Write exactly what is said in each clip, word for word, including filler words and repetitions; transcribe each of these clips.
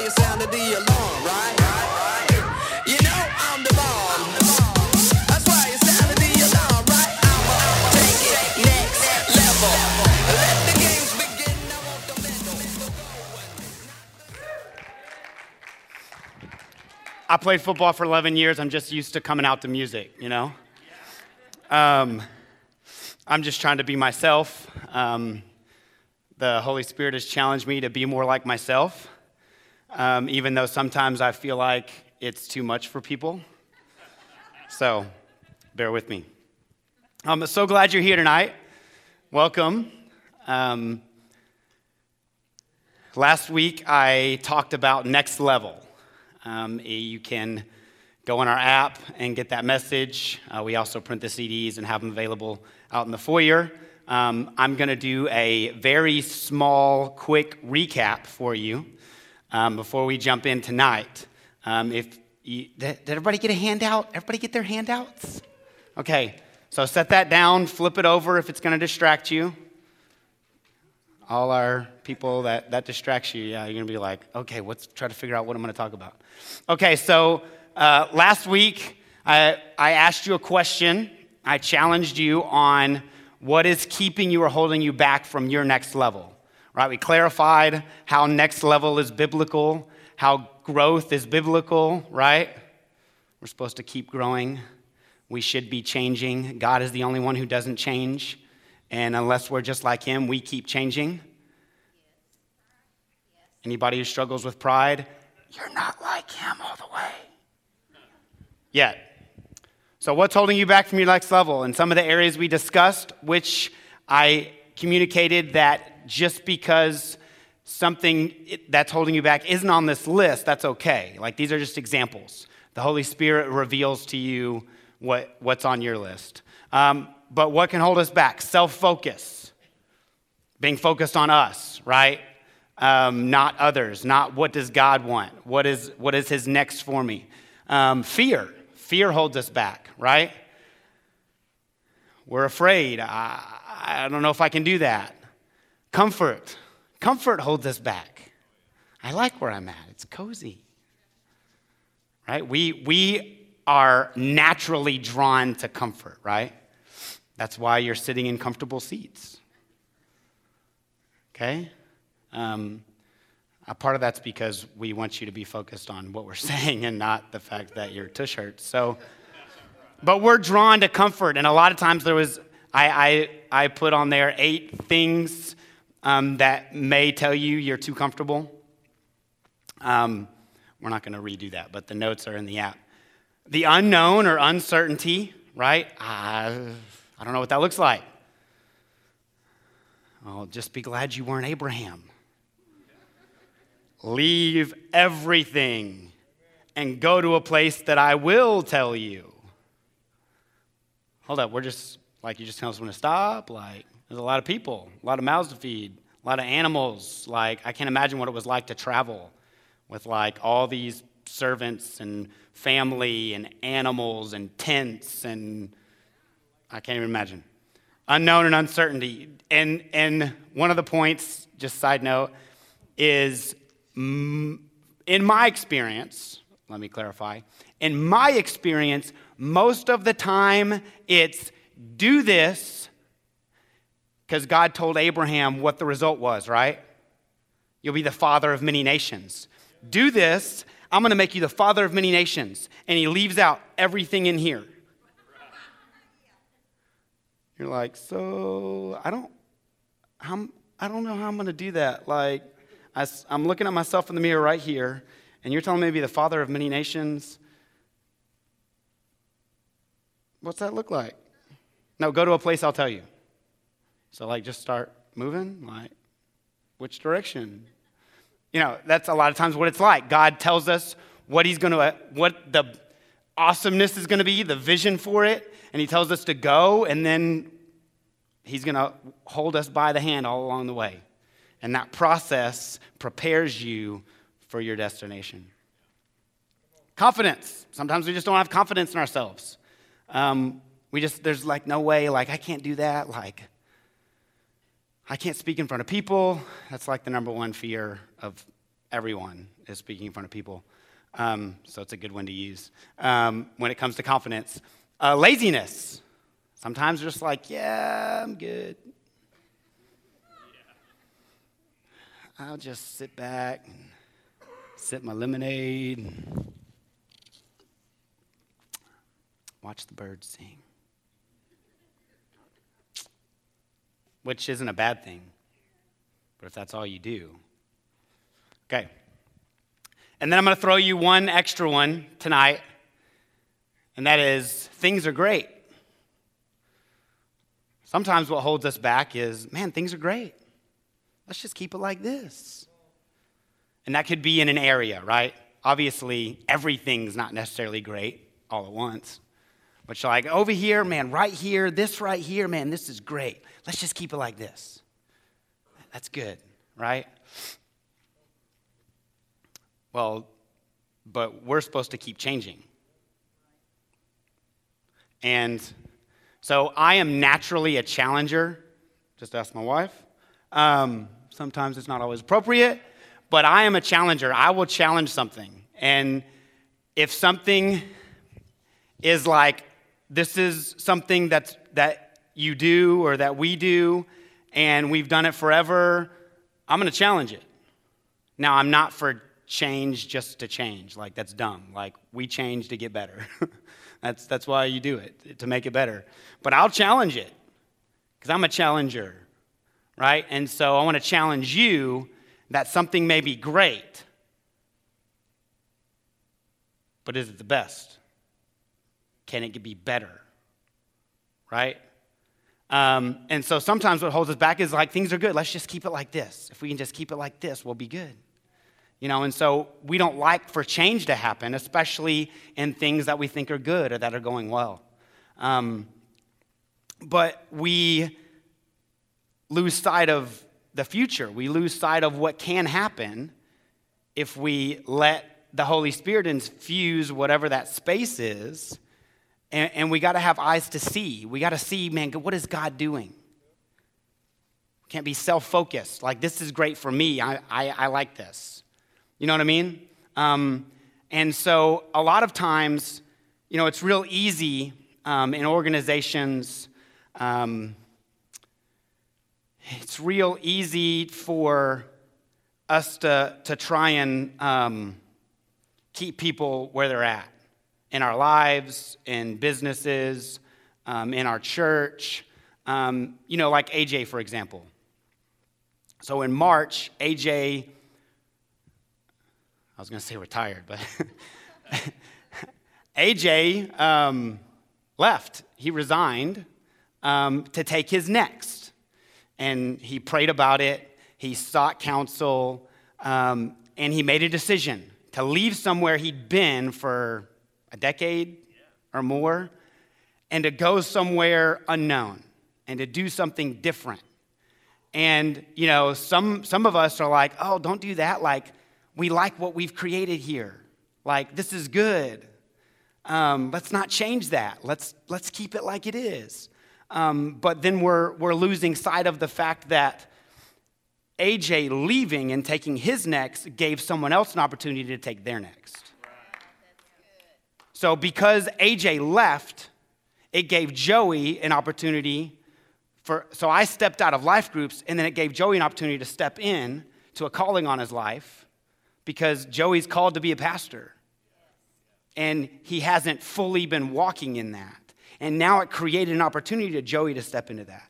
you sounded the alarm, right? You know I'm the bomb. That's why you sounded the alarm, right? I'ma take it next level. Let the games begin. I want the mental. I played football for eleven years. I'm just used to coming out to music, you know? Um, I'm just trying to be myself. Um, the Holy Spirit has challenged me to be more like myself, um, even though sometimes I feel like it's too much for people. So, bear with me. I'm so glad you're here tonight. Welcome. Um, last week, I talked about next level. Um, you can go on our app and get that message. Uh, we also print the C Ds and have them available out in the foyer. Um, I'm going to do a very small, quick recap for you um, before we jump in tonight. Um, if you, did, did everybody get a handout? Everybody get their handouts? Okay, so set that down, flip it over if it's going to distract you. All our people that, that distracts you, yeah, you're going to be like, okay, let's try to figure out what I'm going to talk about. Okay, so uh, last week, I, I asked you a question. I challenged you on what is keeping you or holding you back from your next level, right? We clarified how next level is biblical, how growth is biblical, right? We're supposed to keep growing. We should be changing. God is the only one who doesn't change. And unless we're just like him, we keep changing. Anybody who struggles with pride, you're not like him all the way. Yet. So what's holding you back from your next level? And some of the areas we discussed, which I communicated that just because something that's holding you back isn't on this list, that's okay. Like, these are just examples. The Holy Spirit reveals to you what, what's on your list. Um, but what can hold us back? Self-focus. Being focused on us, right? Um, not others. Not what does God want? What is, what is his next for me? Um, fear. Fear holds us back, right? We're afraid. I, I don't know if I can do that. Comfort. Comfort holds us back. I like where I'm at. It's cozy. Right? We, we are naturally drawn to comfort, right? That's why you're sitting in comfortable seats. Okay? Um, a part of that's because we want you to be focused on what we're saying and not the fact that your tush hurts. So, but we're drawn to comfort, and a lot of times there was, I I, I put on there eight things um, that may tell you you're too comfortable. Um, we're not going to redo that, but the notes are in the app. The unknown or uncertainty, right? Uh, I don't know what that looks like. Well, just be glad you weren't Abraham. Leave everything and go to a place that I will tell you. Hold up, we're just, like, you just tell us when to stop? Like, there's a lot of people, a lot of mouths to feed, a lot of animals. Like, I can't imagine what it was like to travel with, like, all these servants and family and animals and tents, and I can't even imagine. Unknown and uncertainty. And, and one of the points, just side note, is in my experience, let me clarify, in my experience, most of the time it's do this because God told Abraham what the result was, right? You'll be the father of many nations. Do this, I'm going to make you the father of many nations. And he leaves out everything in here. You're like, so I don't, I'm, I don't know how I'm going to do that. Like, I, I'm looking at myself in the mirror right here, and you're telling me to be the father of many nations. What's that look like? No, go to a place I'll tell you. So, like, just start moving. Like, which direction? You know, that's a lot of times what it's like. God tells us what he's going to, what the awesomeness is going to be, the vision for it, and he tells us to go, and then he's going to hold us by the hand all along the way. And that process prepares you for your destination. Confidence. Sometimes we just don't have confidence in ourselves. Um, we just, there's like no way, like I can't do that. Like I can't speak in front of people. That's like the number one fear of everyone is speaking in front of people. Um, so it's a good one to use um, when it comes to confidence. Uh, laziness. Sometimes we're just like, yeah, I'm good. I'll just sit back and sip my lemonade and watch the birds sing. Which isn't a bad thing, but if that's all you do. Okay. And then I'm going to throw you one extra one tonight, and that is things are great. Sometimes what holds us back is, man, things are great. Let's just keep it like this. And that could be in an area, right? Obviously, everything's not necessarily great all at once. But you're like, over here, man, right here, this right here, man, this is great. Let's just keep it like this. That's good, right? Well, but we're supposed to keep changing. And so I am naturally a challenger. Just ask my wife. Um, sometimes it's not always appropriate, but I am a challenger. I will challenge something. And if something is like, this is something that's, that you do or that we do, and we've done it forever, I'm going to challenge it. Now, I'm not for change just to change. Like, that's dumb. Like, we change to get better. that's, that's why you do it, to make it better. But I'll challenge it because I'm a challenger, right? And so I want to challenge you that something may be great, but is it the best? Can it be better? Right? Um, and so sometimes what holds us back is like, things are good. Let's just keep it like this. If we can just keep it like this, we'll be good. You know, and so we don't like for change to happen, especially in things that we think are good or that are going well. Um, but we lose sight of the future. We lose sight of what can happen if we let the Holy Spirit infuse whatever that space is. And, and we got to have eyes to see. We got to see, man, what is God doing? We can't be self-focused. Like, this is great for me. I, I, I like this. You know what I mean? Um, and so a lot of times, you know, it's real easy um, in organizations. Um, it's real easy for us to, to try and um, keep people where they're at. In our lives, in businesses, um, in our church. Um, you know, like A J, for example. So in March, A J, I was going to say retired, but A J um, left. He resigned um, to take his next. And he prayed about it. He sought counsel. Um, and he made a decision to leave somewhere he'd been for a decade or more, and to go somewhere unknown and to do something different. And, you know, some some of us are like, oh, don't do that. Like, we like what we've created here. Like, this is good. Um, let's not change that. Let's let's keep it like it is. Um, but then we're we're losing sight of the fact that A J leaving and taking his next gave someone else an opportunity to take their next. So because A J left, it gave Joey an opportunity for, so I stepped out of life groups, and then it gave Joey an opportunity to step in to a calling on his life because Joey's called to be a pastor. And he hasn't fully been walking in that. And now it created an opportunity to Joey to step into that.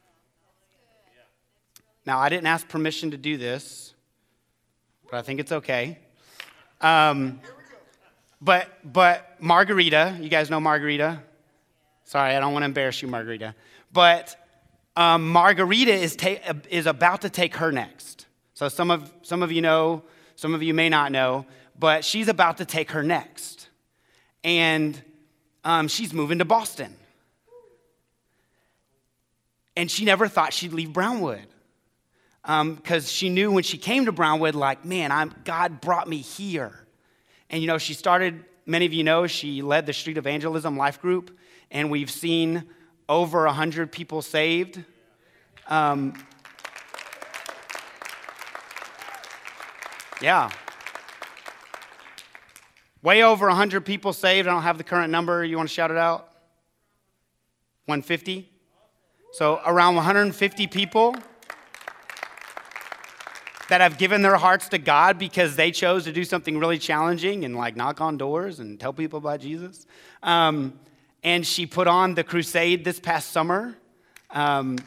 Now, I didn't ask permission to do this, but I think it's okay. Um... But but Margarita, you guys know Margarita? Sorry, I don't want to embarrass you, Margarita. But um, Margarita is ta- is about to take her next. So some of some of you know, some of you may not know, but she's about to take her next, and um, she's moving to Boston. And she never thought she'd leave Brownwood, because um, she knew when she came to Brownwood, like, man, I'm God brought me here. And, you know, she started, many of you know, she led the Street Evangelism Life Group, and we've seen over one hundred people saved. Um, Yeah. Way over one hundred people saved. I don't have the current number. You want to shout it out? one hundred fifty? So around one hundred fifty people that have given their hearts to God because they chose to do something really challenging and like knock on doors and tell people about Jesus. Um, and she put on the crusade this past summer. Um,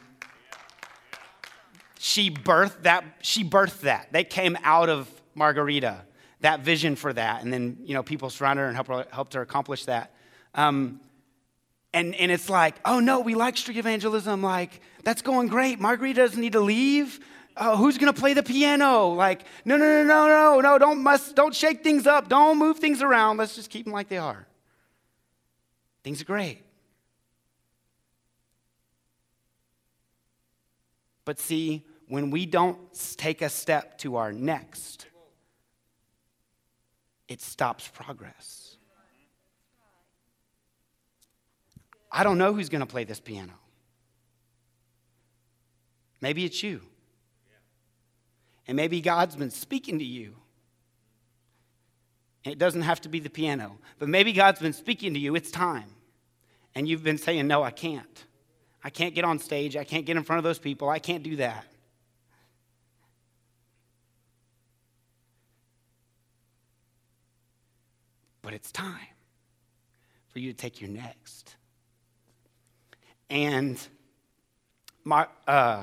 she birthed that. She birthed that. They came out of Margarita, that vision for that. And then, you know, people surrounded her and helped her, helped her accomplish that. Um, and, and it's like, oh no, we like street evangelism. Like, that's going great. Margarita doesn't need to leave. Oh, who's going to play the piano? Like, no, no, no, no, no, no, don't must, don't shake things up. Don't move things around. Let's just keep them like they are. Things are great. But see, when we don't take a step to our next, it stops progress. I don't know who's going to play this piano. Maybe it's you. And maybe God's been speaking to you. And it doesn't have to be the piano. But maybe God's been speaking to you. It's time. And you've been saying, no, I can't. I can't get on stage. I can't get in front of those people. I can't do that. But it's time for you to take your next. And my, uh,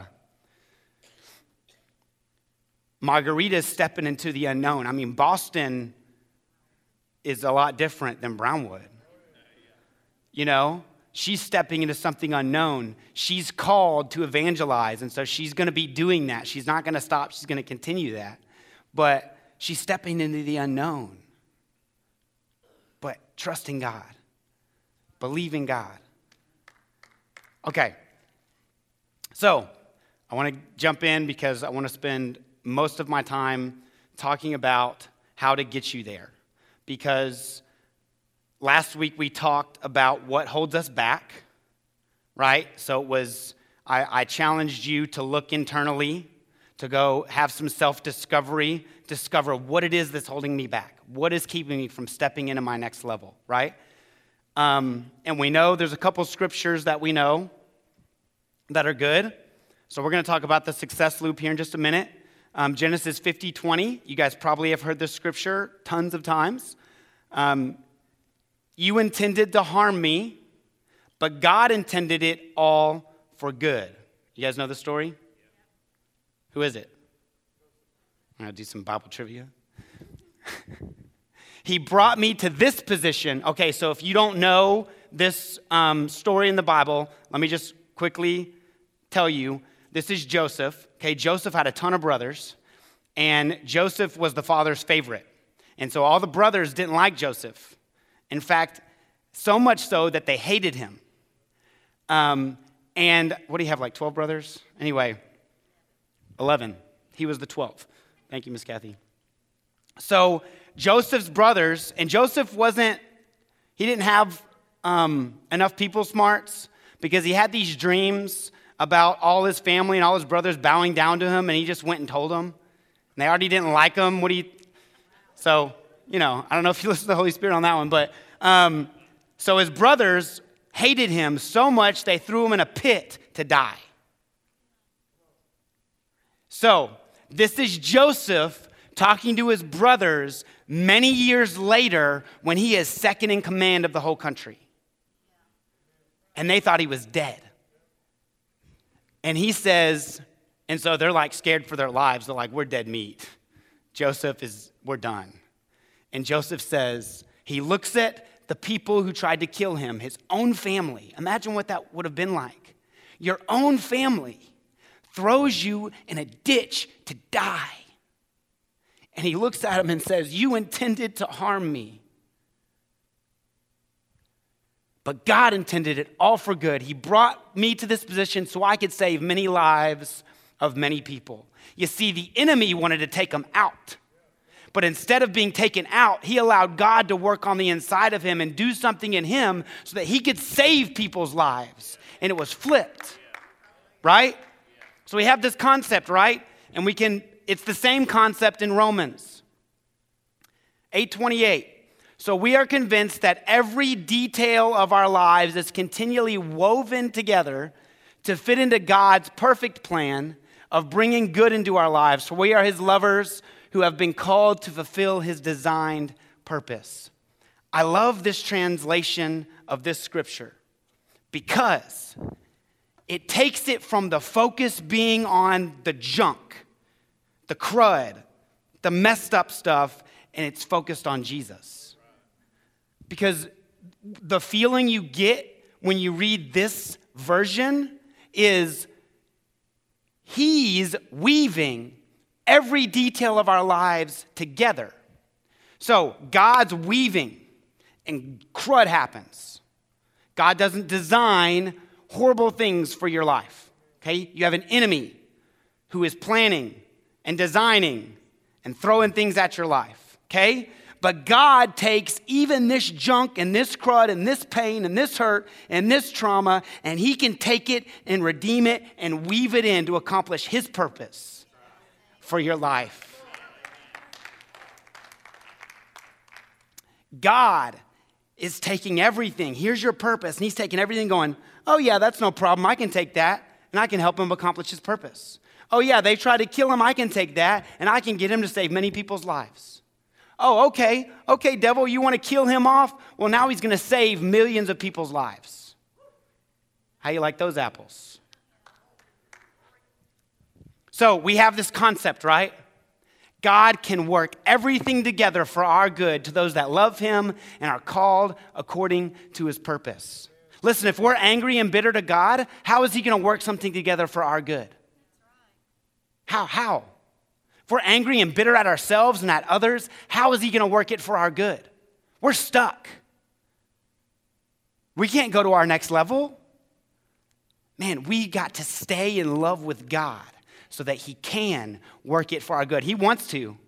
Margarita's stepping into the unknown. I mean, Boston is a lot different than Brownwood. You know, she's stepping into something unknown. She's called to evangelize, and so she's going to be doing that. She's not going to stop. She's going to continue that. But she's stepping into the unknown. But trusting God, believing God. Okay, so I want to jump in because I want to spend most of my time talking about how to get you there. Because last week we talked about what holds us back, right? So it was, I, I challenged you to look internally, to go have some self-discovery, discover what it is that's holding me back. What is keeping me from stepping into my next level, right? Um, and we know there's a couple scriptures that we know that are good. So we're going to talk about the success loop here in just a minute. Um, Genesis fifty twenty, you guys probably have heard this scripture tons of times. Um, you intended to harm me, but God intended it all for good. You guys know the story? Who is it? I'm going to do some Bible trivia. He brought me to this position. Okay, so if you don't know this um, story in the Bible, let me just quickly tell you. This is Joseph. Okay, Joseph had a ton of brothers, and Joseph was the father's favorite. And so all the brothers didn't like Joseph. In fact, so much so that they hated him. Um, and what do you have, like twelve brothers? Anyway, eleven. He was the twelfth. Thank you, Miss Kathy. So Joseph's brothers, and Joseph wasn't, he didn't have um, enough people smarts because he had these dreams about all his family and all his brothers bowing down to him, and he just went and told them. And they already didn't like him. What do you, so, you know, I don't know if you listen to the Holy Spirit on that one, but um, so his brothers hated him so much they threw him in a pit to die. So this is Joseph talking to his brothers many years later when he is second in command of the whole country. And they thought he was dead. And he says, and so they're like scared for their lives. They're like, we're dead meat. Joseph is, we're done. And Joseph says, he looks at the people who tried to kill him, his own family. Imagine what that would have been like. Your own family throws you in a ditch to die. And he looks at him and says, you intended to harm me. But God intended it all for good. He brought me to this position so I could save many lives of many people. You see, the enemy wanted to take him out. But instead of being taken out, he allowed God to work on the inside of him and do something in him so that he could save people's lives. And it was flipped, right? So we have this concept, right? And we can it's the same concept in Romans eight twenty-eight. So we are convinced that every detail of our lives is continually woven together to fit into God's perfect plan of bringing good into our lives. For we are his lovers who have been called to fulfill his designed purpose. I love this translation of this scripture because it takes it from the focus being on the junk, the crud, the messed up stuff, and it's focused on Jesus. Because the feeling you get when you read this version is he's weaving every detail of our lives together. So God's weaving and crud happens. God doesn't design horrible things for your life, okay? You have an enemy who is planning and designing and throwing things at your life, okay? But God takes even this junk and this crud and this pain and this hurt and this trauma, and he can take it and redeem it and weave it in to accomplish his purpose for your life. God is taking everything. Here's your purpose. And he's taking everything going, oh yeah, that's no problem. I can take that and I can help him accomplish his purpose. Oh yeah, they tried to kill him. I can take that and I can get him to save many people's lives. Oh, okay. Okay, devil, you want to kill him off? Well, now he's going to save millions of people's lives. How you like those apples? So we have this concept, right? God can work everything together for our good to those that love him and are called according to his purpose. Listen, if we're angry and bitter to God, how is he going to work something together for our good? How? How? If we're angry and bitter at ourselves and at others, how is he going to work it for our good? We're stuck. We can't go to our next level. Man, we got to stay in love with God so that he can work it for our good. He wants to.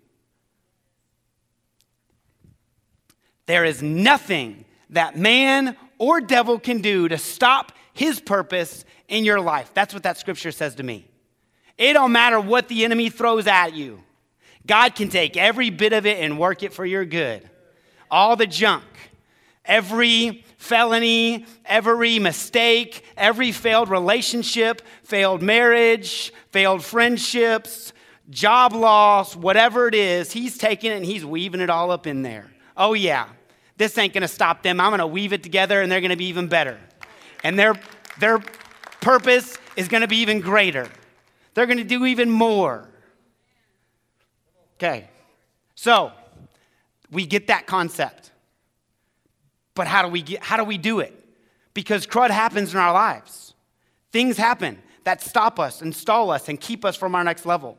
There is nothing that man or devil can do to stop his purpose in your life. That's what that scripture says to me. It don't matter what the enemy throws at you. God can take every bit of it and work it for your good. All the junk, every felony, every mistake, every failed relationship, failed marriage, failed friendships, job loss, whatever it is, he's taking it and he's weaving it all up in there. Oh yeah, this ain't gonna stop them. I'm gonna weave it together and they're gonna be even better. And their, their purpose is gonna be even greater. They're gonna do even more. Okay, so we get that concept. But how do we get, how do we do it? Because crud happens in our lives. Things happen that stop us and stall us and keep us from our next level.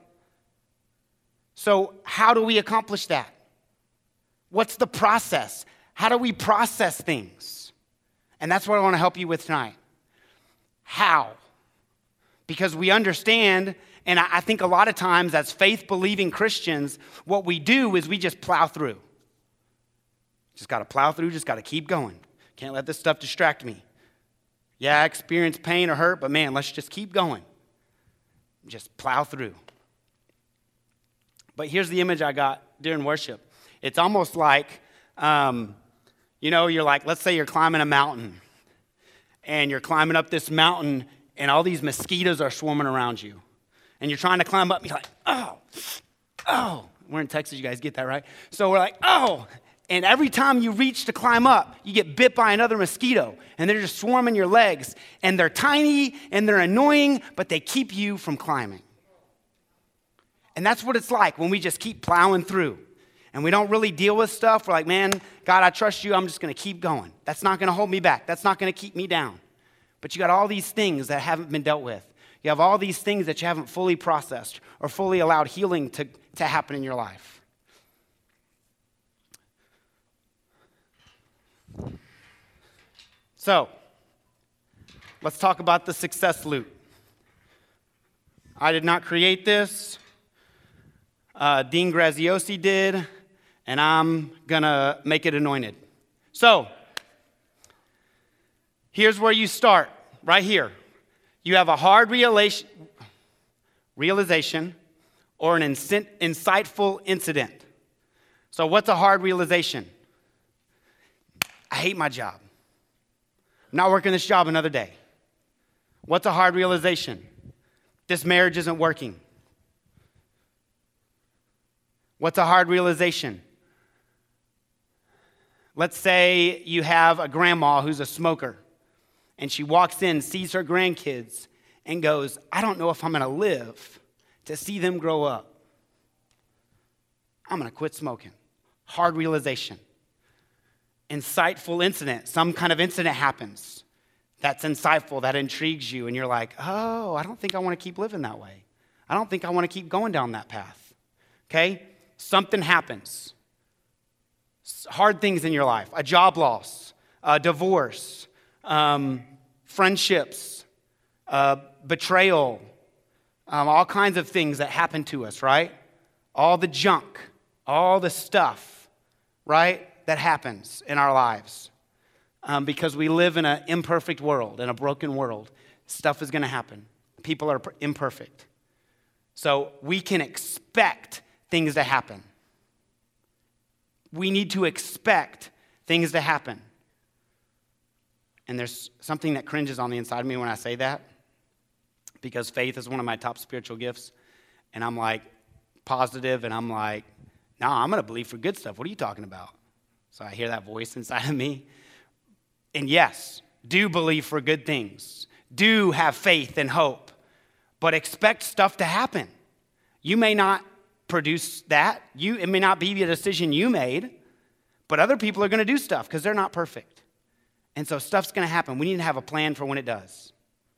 So how do we accomplish that? What's the process? How do we process things? And that's what I want to help you with tonight. How? Because we understand, and I think a lot of times as faith-believing Christians, what we do is we just plow through. Just got to plow through, just got to keep going. Can't let this stuff distract me. Yeah, I experience pain or hurt, but man, let's just keep going. Just plow through. But here's the image I got during worship. It's almost like, um, you know, you're like, let's say you're climbing a mountain, and you're climbing up this mountain, and all these mosquitoes are swarming around you. And you're trying to climb up, and you're like, oh, oh. We're in Texas, you guys get that, right? So we're like, oh. And every time you reach to climb up, you get bit by another mosquito, and they're just swarming your legs. And they're tiny, and they're annoying, but they keep you from climbing. And that's what it's like when we just keep plowing through. And we don't really deal with stuff. We're like, man, God, I trust you. I'm just going to keep going. That's not going to hold me back. That's not going to keep me down. But you got all these things that haven't been dealt with. You have all these things that you haven't fully processed or fully allowed healing to, to happen in your life. So, let's talk about the success loop. I did not create this. Uh, Dean Graziosi did, and I'm going to make it anointed. So, here's where you start, right here. You have a hard realization, realization or an insi- insightful incident. So what's a hard realization? I hate my job. I'm not working this job another day. What's a hard realization? This marriage isn't working. What's a hard realization? Let's say you have a grandma who's a smoker, and she walks in, sees her grandkids, and goes, I don't know if I'm going to live to see them grow up. I'm going to quit smoking. Hard realization. Insightful incident. Some kind of incident happens that's insightful, that intrigues you, and you're like, oh, I don't think I want to keep living that way. I don't think I want to keep going down that path. Okay? Something happens. Hard things in your life. A job loss, a divorce, um, friendships, uh, betrayal, um, all kinds of things that happen to us, right? All the junk, all the stuff, right, that happens in our lives. Um, because we live in an imperfect world, in a broken world. Stuff is going to happen. People are imperfect. So we can expect things to happen. We need to expect things to happen. And there's something that cringes on the inside of me when I say that, because faith is one of my top spiritual gifts. And I'm like positive, and I'm like, no, I'm going to believe for good stuff. What are you talking about? So I hear that voice inside of me. And yes, do believe for good things. Do have faith and hope. But expect stuff to happen. You may not produce that. You, it may not be a decision you made, but other people are going to do stuff because they're not perfect. And so stuff's going to happen. We need to have a plan for when it does.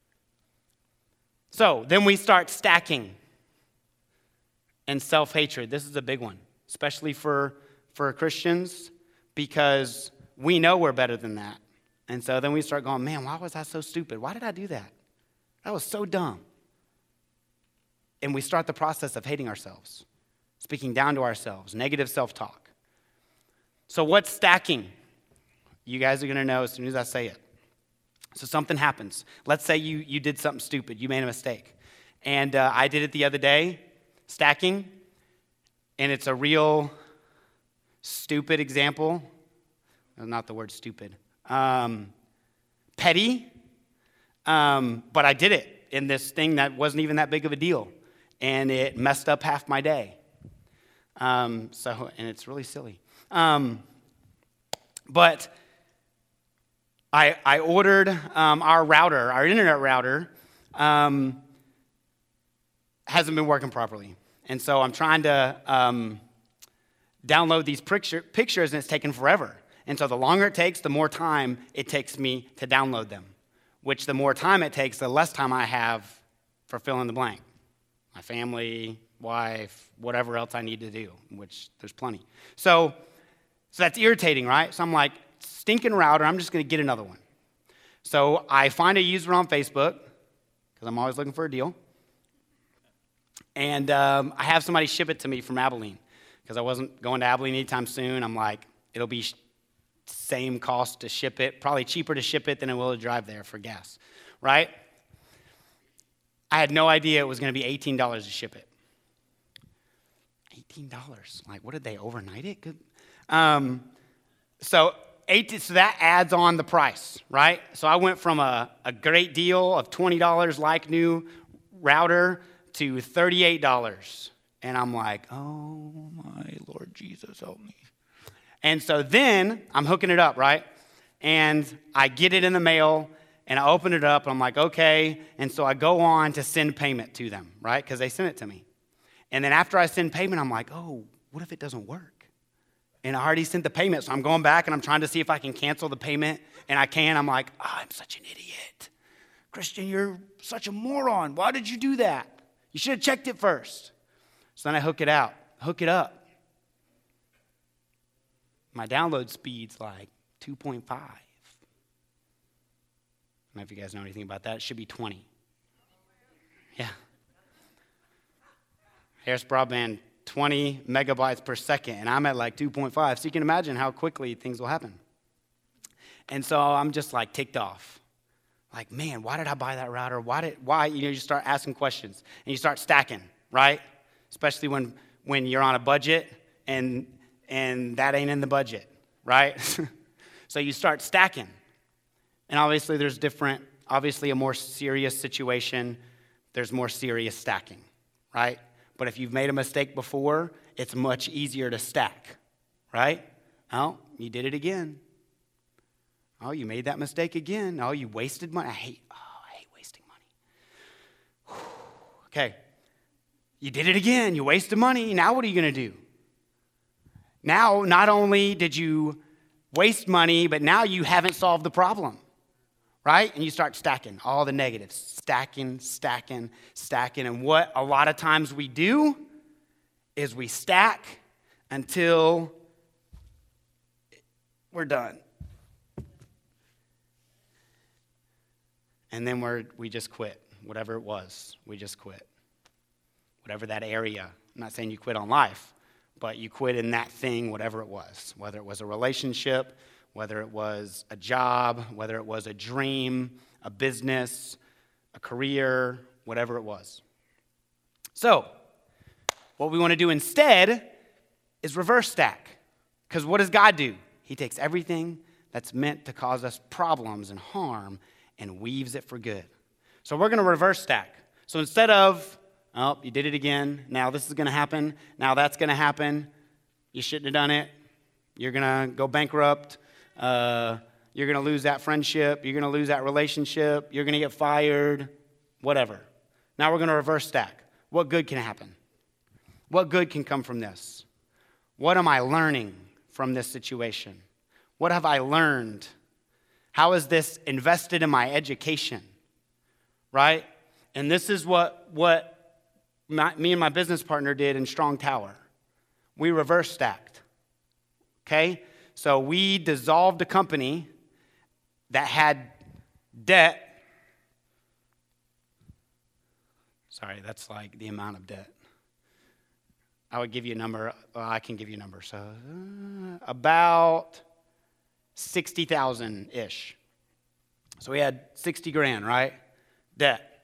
So then we start stacking and self-hatred. This is a big one, especially for, for Christians, because we know we're better than that. And so then we start going, man, why was I so stupid? Why did I do that? That was so dumb. And we start the process of hating ourselves, speaking down to ourselves, negative self-talk. So what's stacking? You guys are going to know as soon as I say it. So something happens. Let's say you, you did something stupid. You made a mistake. And uh, I did it the other day, stacking. And it's a real stupid example. Not the word stupid. Um, petty, um, but I did it in this thing that wasn't even that big of a deal, and it messed up half my day. Um, so, and it's really silly. Um, but I I ordered um, our router, our internet router, um, hasn't been working properly, and so I'm trying to um, download these picture, pictures, and it's taken forever. And so the longer it takes, the more time it takes me to download them, which the more time it takes, the less time I have for fill in the blank. My family, wife, whatever else I need to do, which there's plenty. So, so that's irritating, right? So I'm like, stinking router, I'm just going to get another one. So I find a user on Facebook, because I'm always looking for a deal. And um, I have somebody ship it to me from Abilene, because I wasn't going to Abilene anytime soon. I'm like, it'll be same cost to ship it, probably cheaper to ship it than it will to drive there for gas, right? I had no idea it was going to be eighteen dollars to ship it. eighteen dollars. Like, what did they overnight it? Good. Um, so, eighteen, so that adds on the price, right? So I went from a, a great deal of twenty dollars like new router to thirty-eight dollars. And I'm like, oh my Lord Jesus, help me. And so then I'm hooking it up, right? And I get it in the mail, and I open it up, and I'm like, okay. And so I go on to send payment to them, right? Because they sent it to me. And then after I send payment, I'm like, oh, what if it doesn't work? And I already sent the payment, so I'm going back, and I'm trying to see if I can cancel the payment, and I can. I'm like, oh, I'm such an idiot. Christian, you're such a moron. Why did you do that? You should have checked it first. So then I hook it out, hook it up. My download speed's like two point five. I don't know if you guys know anything about that. It should be twenty. Yeah. Harris Broadband, twenty megabytes per second, and I'm at like two point five. So you can imagine how quickly things will happen. And so I'm just like ticked off. Like, man, why did I buy that router? Why did, why, you know, you start asking questions, and you start stacking, right? Especially when, when you're on a budget and, and that ain't in the budget, right? So you start stacking. And obviously there's different, obviously a more serious situation, there's more serious stacking, right? But if you've made a mistake before, it's much easier to stack, right? Oh, you did it again. Oh, you made that mistake again. Oh, you wasted money. I hate, oh, I hate wasting money. Whew. Okay. You did it again. You wasted money. Now what are you going to do? Now, not only did you waste money, but now you haven't solved the problem, right? And you start stacking all the negatives. Stacking, stacking, stacking. And what a lot of times we do is we stack until we're done. And then we're, we just quit. Whatever it was, we just quit. Whatever that area. I'm not saying you quit on life, but you quit in that thing, whatever it was. Whether it was a relationship, whether it was a job, whether it was a dream, a business, a career, whatever it was. So, what we want to do instead is reverse stack. Because what does God do? He takes everything that's meant to cause us problems and harm and weaves it for good. So we're going to reverse stack. So instead of, oh, you did it again, now this is going to happen, now that's going to happen, you shouldn't have done it, you're going to go bankrupt, uh, you're going to lose that friendship, you're going to lose that relationship, you're going to get fired, whatever. Now we're going to reverse stack. What good can happen? What good can come from this? What am I learning from this situation? What have I learned? How is this invested in my education? Right? And this is what, what my, me and my business partner did in Strong Tower. We reverse stacked. Okay? So we dissolved a company that had debt. Sorry, that's like the amount of debt. I would give you a number. Well, I can give you a number. So uh, about sixty thousand-ish. So we had sixty grand, right? Debt.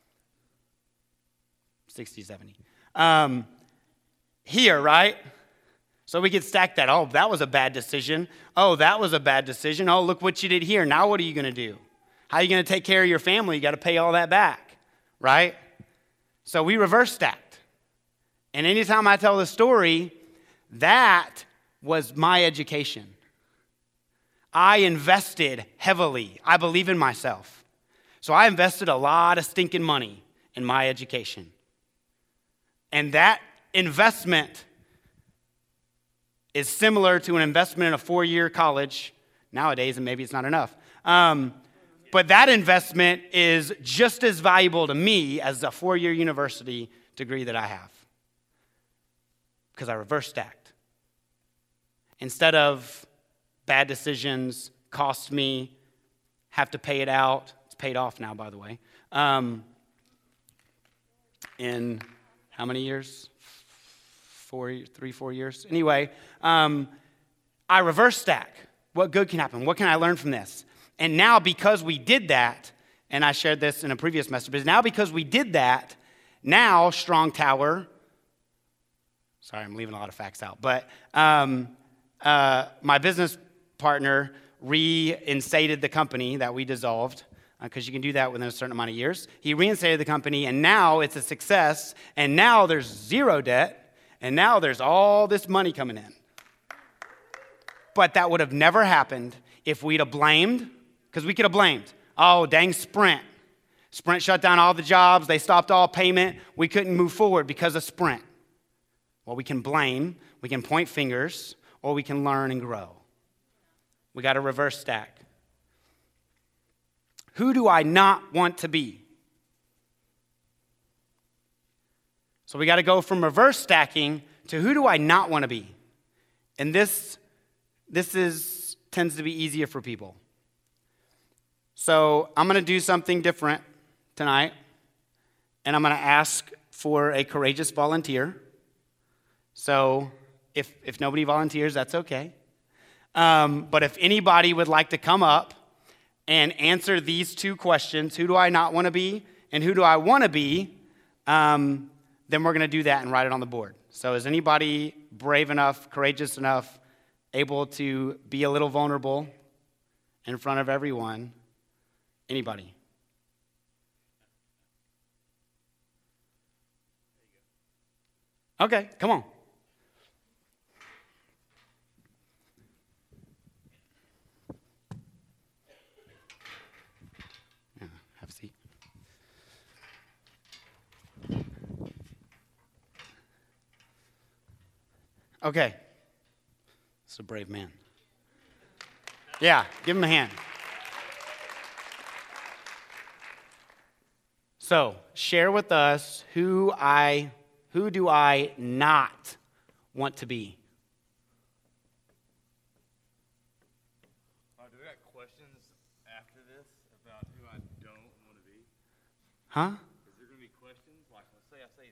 sixty, seventy. Um, here, right? So we could stack that. Oh, that was a bad decision. Oh, that was a bad decision. Oh, look what you did here. Now what are you going to do? How are you going to take care of your family? You got to pay all that back, right? So we reverse stacked. And anytime I tell the story, that was my education. I invested heavily. I believe in myself. So I invested a lot of stinking money in my education. And that investment is similar to an investment in a four-year college nowadays, and maybe it's not enough. Um, but that investment is just as valuable to me as a four-year university degree that I have. Because I reverse stacked. Instead of bad decisions, cost me, have to pay it out. It's paid off now, by the way. Um, in how many years? Four, three, four years. Anyway, um, I reverse stack. What good can happen? What can I learn from this? And now because we did that, and I shared this in a previous message, but now because we did that, now Strong Tower, sorry, I'm leaving a lot of facts out, but um, uh, my business partner reinstated the company that we dissolved, because uh, you can do that within a certain amount of years. He reinstated the company, and now it's a success, and now there's zero debt, and now there's all this money coming in. But that would have never happened if we'd have blamed, because we could have blamed. Oh, dang Sprint. Sprint shut down all the jobs. They stopped all payment. We couldn't move forward because of Sprint. Well, we can blame, we can point fingers, or we can learn and grow. We got to reverse stack. Who do I not want to be? So we got to go from reverse stacking to who do I not want to be? And this, this is tends to be easier for people. So I'm going to do something different tonight, and I'm going to ask for a courageous volunteer. So if if nobody volunteers, that's okay. Um, but if anybody would like to come up and answer these two questions, who do I not want to be and who do I want to be, um, then we're going to do that and write it on the board. So is anybody brave enough, courageous enough, able to be a little vulnerable in front of everyone? Anybody? Okay, come on. Yeah, have a seat. Okay. It's a brave man. Yeah, give him a hand. So, share with us who I who do I not want to be? Uh, do we got questions after this about who I don't want to be? Huh? Is there going to be questions? Like, let's say I say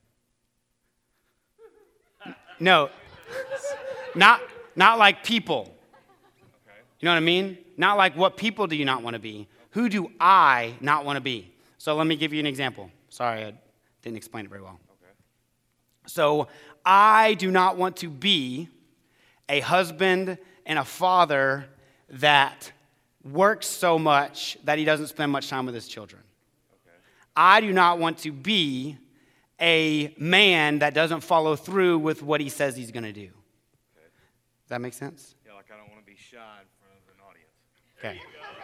Zach. No. Not not like people. Okay. You know what I mean? Not like what people do you not want to be? Who do I not want to be? So let me give you an example. Sorry, I didn't explain it very well. Okay. So I do not want to be a husband and a father that works so much that he doesn't spend much time with his children. Okay. I do not want to be a man that doesn't follow through with what he says he's going to do. Okay. Does that make sense? Yeah, like I don't want to be shy in front of an audience. Okay.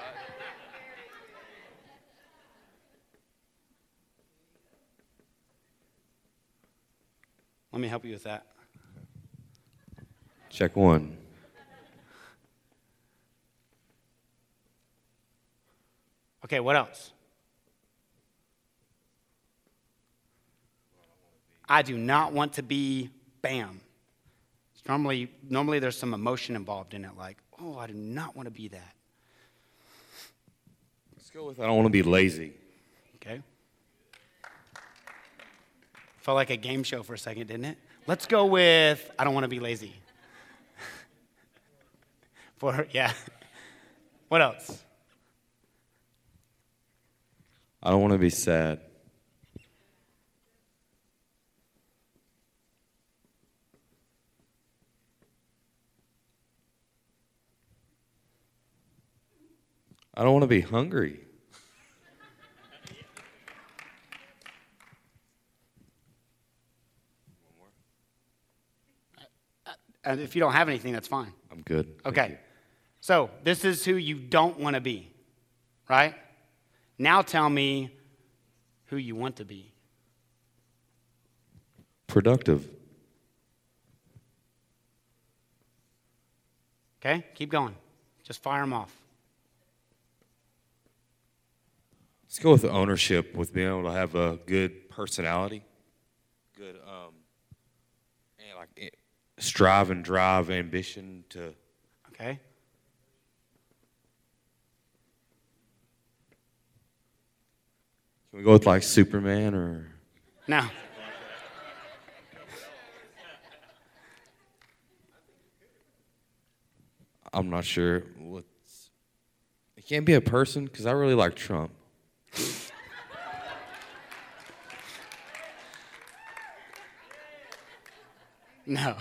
Let me help you with that. Check one. Okay, what else? I do not want to be bam. Normally, normally there's some emotion involved in it, like, oh, I do not want to be that. Let's go with I don't want to be lazy. Okay. Felt like a game show for a second, didn't it? Let's go with I don't want to be lazy. For yeah. What else? I don't want to be sad. I don't want to be hungry. And if you don't have anything, that's fine. I'm good. Thank Okay. you. So this is who you don't want to be, right? Now tell me who you want to be. Productive. Okay? Keep going. Just fire them off. Let's go with ownership, with being able to have a good personality, good, um, and like eh, strive and drive, ambition to. Okay? Can we go with like Superman or? No. I'm not sure. What's, it can't be a person because I really like Trump. No.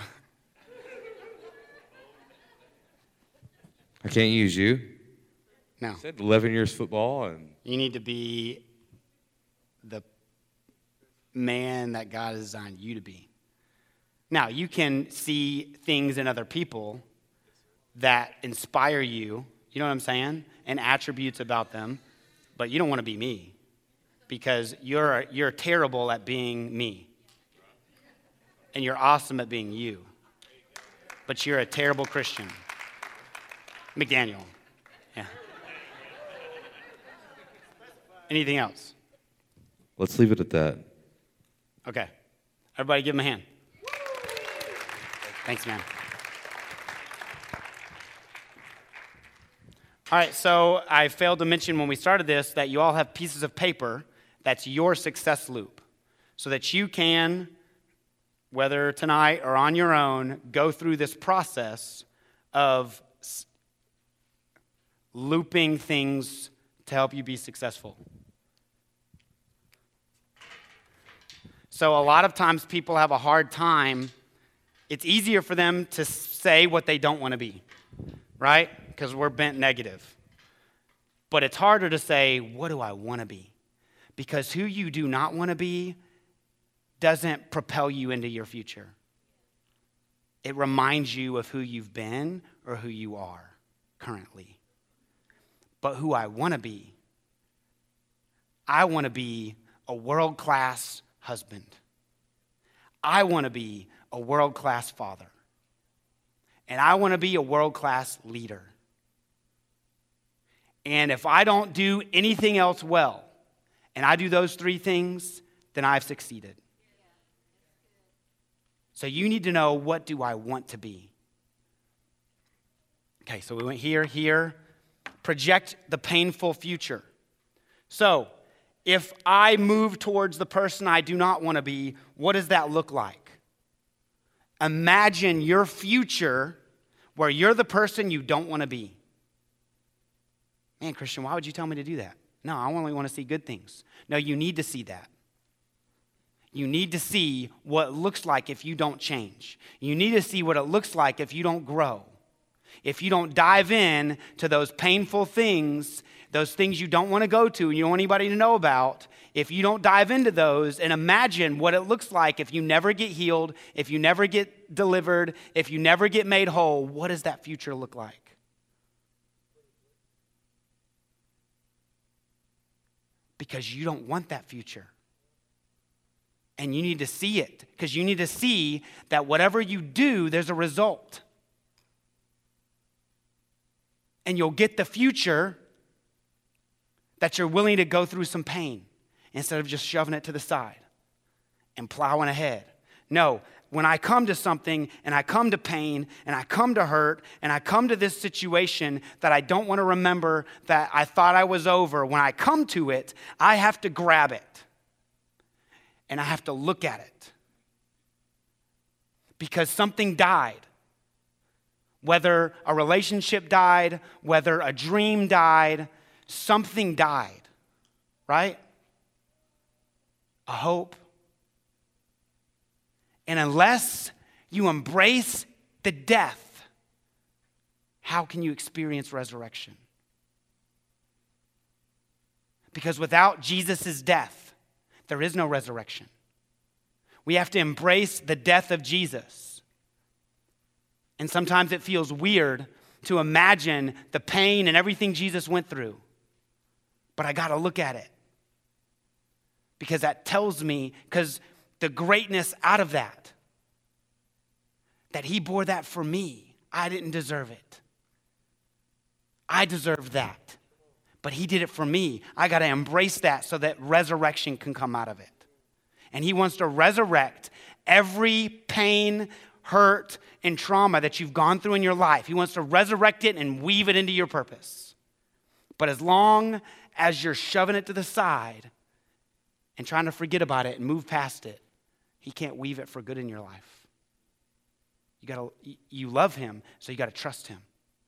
I can't use you. No. I said eleven years football and You need to be the man that God has designed you to be. Now, you can see things in other people that inspire you, you know what I'm saying, and attributes about them, but you don't want to be me because you're, you're terrible at being me. And you're awesome at being you. But you're a terrible Christian. McDaniel. Yeah. Anything else? let's leave it at that. Okay. Everybody give him a hand. Thanks, man. All right, so I failed to mention when we started this that you all have pieces of paper that's your success loop so that you can, whether tonight or on your own, go through this process of s- looping things to help you be successful. So a lot of times people have a hard time. It's easier for them to say what they don't want to be, right? Because we're bent negative. But it's harder to say, what do I want to be? Because who you do not want to be doesn't propel you into your future. It reminds you of who you've been or who you are currently. But who I want to be, I want to be a world-class husband. I want to be a world-class father. And I want to be a world-class leader. And if I don't do anything else well, and I do those three things, then I've succeeded. So you need to know, what do I want to be? Okay, so we went here, here. Project the painful future. So if I move towards the person I do not want to be, what does that look like? Imagine your future where you're the person you don't want to be. Man, Christian, why would you tell me to do that? No, I only want to see good things. No, you need to see that. You need to see what it looks like if you don't change. You need to see what it looks like if you don't grow. If you don't dive in to those painful things, those things you don't want to go to and you don't want anybody to know about, if you don't dive into those and imagine what it looks like if you never get healed, if you never get delivered, if you never get made whole, what does that future look like? Because you don't want that future. And you need to see it, because you need to see that whatever you do, there's a result. And you'll get the future that you're willing to go through some pain instead of just shoving it to the side and plowing ahead. No, when I come to something and I come to pain and I come to hurt and I come to this situation that I don't want to remember that I thought I was over, when I come to it, I have to grab it and I have to look at it because something died. Whether a relationship died, whether a dream died, something died, right? A hope. And unless you embrace the death, how can you experience resurrection? Because without Jesus' death, there is no resurrection. We have to embrace the death of Jesus. And sometimes it feels weird to imagine the pain and everything Jesus went through. But I got to look at it. Because that tells me, because the greatness out of that, that he bore that for me. I didn't deserve it. I deserved that. But he did it for me. I got to embrace that so that resurrection can come out of it. And he wants to resurrect every pain, hurt, and trauma that you've gone through in your life. He wants to resurrect it and weave it into your purpose. But as long as you're shoving it to the side and trying to forget about it and move past it, he can't weave it for good in your life. You gotta, you love him, so you got to trust him.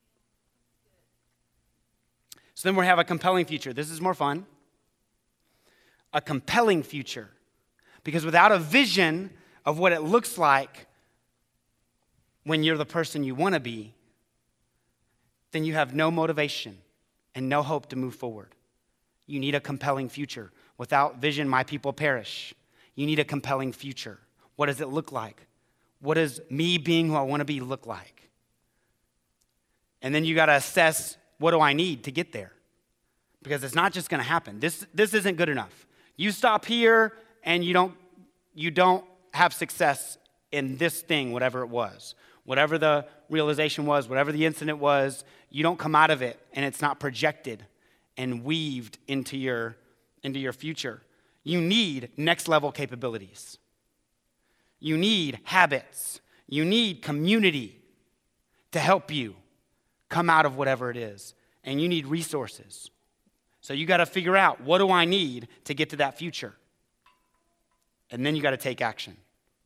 So then we have a compelling future. This is more fun. A compelling future. Because without a vision of what it looks like when you're the person you want to be, then you have no motivation and no hope to move forward. You need a compelling future. Without vision, my people perish. You need a compelling future. What does it look like? What does me being who I want to be look like? And then you got to assess, what do I need to get there? Because it's not just going to happen. This, this isn't good enough. You stop here and you don't, you don't have success in this thing, whatever it was. Whatever the realization was, whatever the incident was, you don't come out of it and it's not projected and weaved into your, into your future. You need next level capabilities. You need habits. You need community to help you come out of whatever it is. And you need resources. So you got to figure out, what do I need to get to that future? And then you got to take action.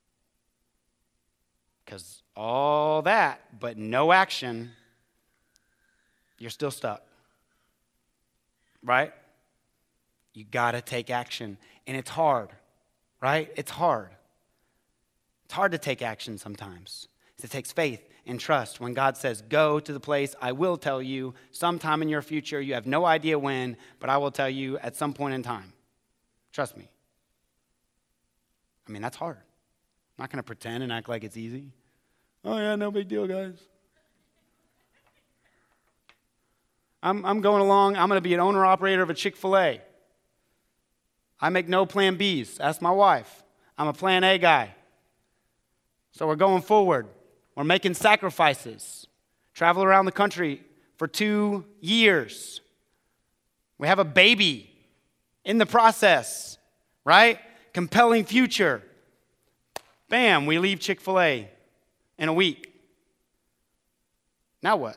Because all that, but no action, you're still stuck. Right? You got to take action. And it's hard. right? It's hard. It's hard to take action sometimes. It takes faith and trust. When God says, go to the place I will tell you sometime in your future, you have no idea when, but I will tell you at some point in time. Trust me. I mean, that's hard. I'm not going to pretend and act like it's easy. Oh, yeah, no big deal, guys. I'm, I'm going along. I'm going to be an owner-operator of a Chick-fil-A. I make no plan Bs. Ask my wife. I'm a plan A guy. So we're going forward. We're making sacrifices. Travel around the country for two years. We have a baby in the process, right? Compelling future. Bam, we leave Chick-fil-A in a week. Now what?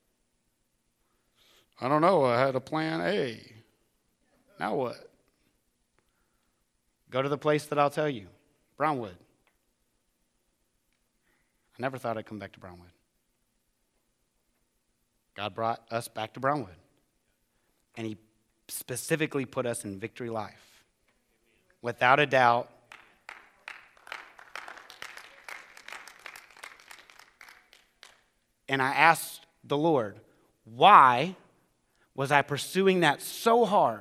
I don't know. I had a plan A. Now what? Go to the place that I'll tell you, Brownwood. I never thought I'd come back to Brownwood. God brought us back to Brownwood. And he specifically put us in Victory Life. Without a doubt. And I asked the Lord, why was I pursuing that so hard?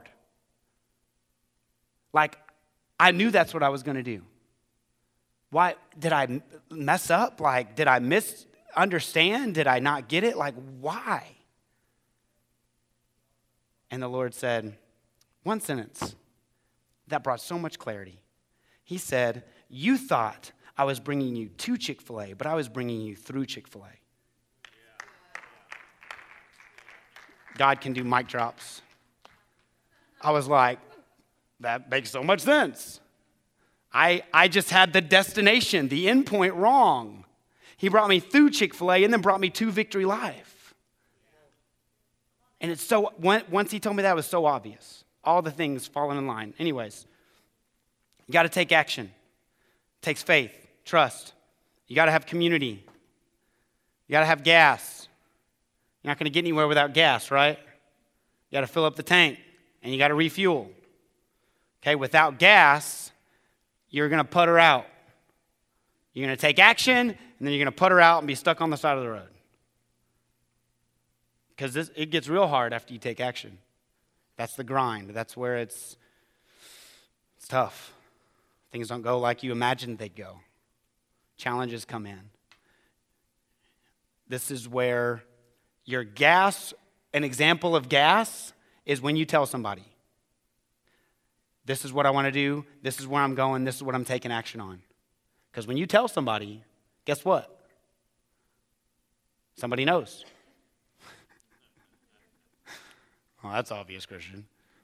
Like, I knew that's what I was going to do. Why did I mess up? Like, did I misunderstand? Did I not get it? Like, why? And the Lord said, one sentence that brought so much clarity. He said, you thought I was bringing you to Chick-fil-A, but I was bringing you through Chick-fil-A. God can do mic drops. I was like, that makes so much sense. I, I just had the destination, the end point wrong. He brought me through Chick-fil-A and then brought me to Victory Life. And it's so, once he told me that, it was so obvious. All the things falling in line. Anyways, you got to take action. It takes faith, trust. You got to have community. You got to have gas. You're not going to get anywhere without gas, right? You got to fill up the tank and you got to refuel. Okay, without gas, you're going to putter out. You're going to take action, and then you're going to putter out and be stuck on the side of the road. Because it gets real hard after you take action. That's the grind. That's where it's, it's tough. Things don't go like you imagined they'd go. Challenges come in. This is where your gas, an example of gas, is when you tell somebody, this is what I want to do, this is where I'm going, this is what I'm taking action on. Because when you tell somebody, guess what? Somebody knows. Well, that's obvious, Christian.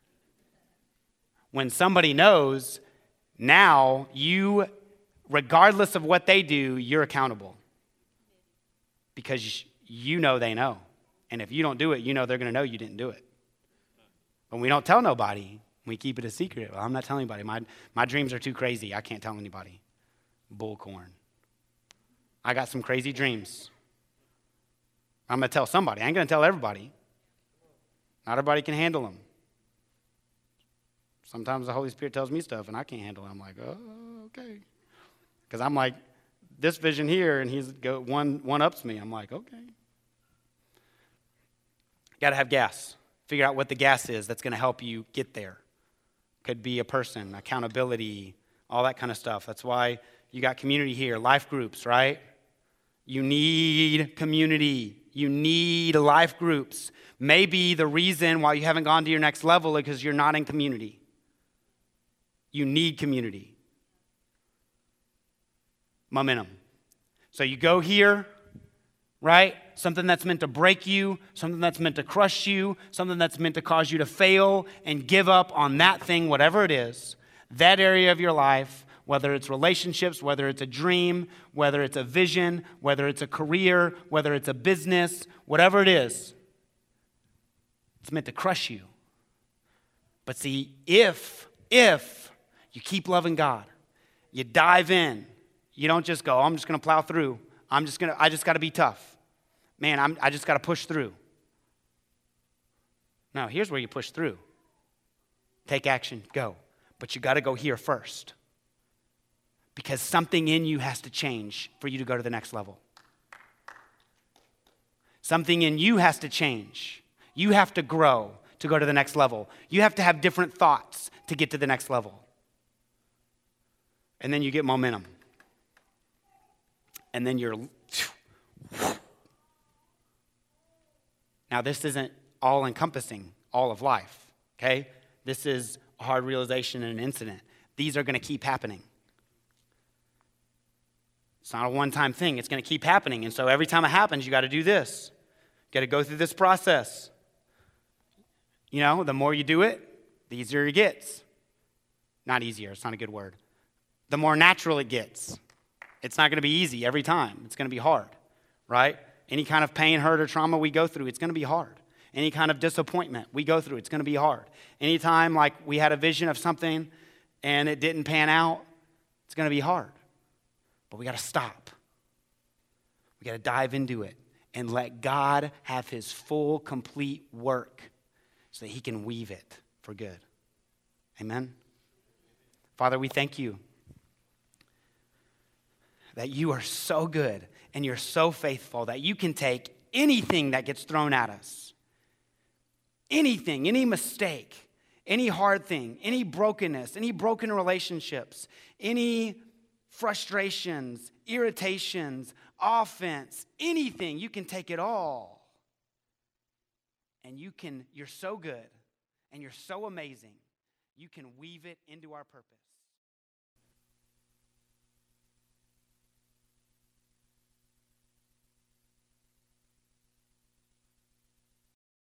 When somebody knows, now you, regardless of what they do, you're accountable. Because you know they know. And if you don't do it, you know they're going to know you didn't do it. But we don't tell nobody. We keep it a secret. Well, I'm not telling anybody. My, my dreams are too crazy. I can't tell anybody. Bullcorn. I got some crazy dreams. I'm going to tell somebody. I ain't going to tell everybody. Not everybody can handle them. Sometimes the Holy Spirit tells me stuff and I can't handle it. I'm like, oh, okay. Because I'm like, this vision here, and he's go one one ups me. I'm like, okay. Got to have gas. Figure out what the gas is that's going to help you get there. Could be a person, accountability, all that kind of stuff. That's why you got community here, life groups, right? You need community. You need life groups. Maybe the reason why you haven't gone to your next level is because you're not in community. You need community. Momentum. So you go here, right? Something that's meant to break you, something that's meant to crush you, something that's meant to cause you to fail and give up on that thing, whatever it is, that area of your life, whether it's relationships, whether it's a dream, whether it's a vision, whether it's a career, whether it's a business, whatever it is, it's meant to crush you. But see, if, if you keep loving God, you dive in, you don't just go, oh, I'm just going to plow through. I'm just going to, I just got to be tough. Man, I'm, I just got to push through. No, here's where you push through. Take action, go. But you got to go here first. Because something in you has to change for you to go to the next level. Something in you has to change. You have to grow to go to the next level. You have to have different thoughts to get to the next level. And then you get momentum. And then you're... Now, this isn't all-encompassing, all of life, okay? This is a hard realization and an incident. These are going to keep happening. It's not a one-time thing. It's going to keep happening. And so every time it happens, you got to do this. You got to go through this process. You know, the more you do it, the easier it gets. Not easier. It's not a good word. The more natural it gets. It's not going to be easy every time. It's going to be hard, right? Any kind of pain, hurt, or trauma we go through, it's going to be hard. Any kind of disappointment we go through, it's going to be hard. Anytime like we had a vision of something and it didn't pan out, it's going to be hard. But we got to stop. We got to dive into it and let God have his full, complete work so that he can weave it for good. Amen? Father, we thank you that you are so good and you're so faithful that you can take anything that gets thrown at us, anything, any mistake, any hard thing, any brokenness, any broken relationships, any frustrations, irritations, offense, anything, you can take it all. And you can, you're so good and you're so amazing, you can weave it into our purpose.